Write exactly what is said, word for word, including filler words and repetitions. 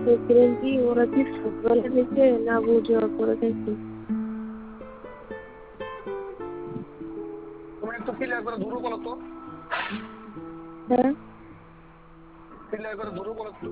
দেখছিলেন কি ওরা কি সকালে থেকে না বুঝে করে দেখি তুমি একটু ক্লিয়ার করে দূরে বলো তো হ্যাঁ ক্লিয়ার করে দূরে বলো তো